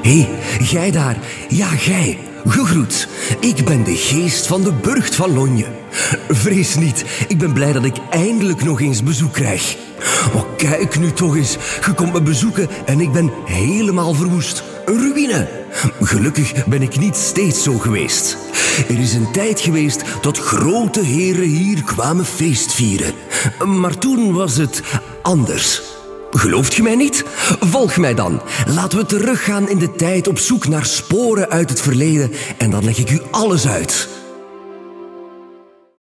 Hé, jij daar. Ja, jij. Gegroet. Ik ben de geest van de burcht van Lonje. Vrees niet, ik ben blij dat ik eindelijk nog eens bezoek krijg. Oh, kijk nu toch eens. Je komt me bezoeken en ik ben helemaal verwoest. Een ruïne. Gelukkig ben ik niet steeds zo geweest. Er is een tijd geweest dat grote heren hier kwamen feestvieren. Maar toen was het anders. Gelooft je mij niet? Volg mij dan. Laten we teruggaan in de tijd op zoek naar sporen uit het verleden en dan leg ik u alles uit.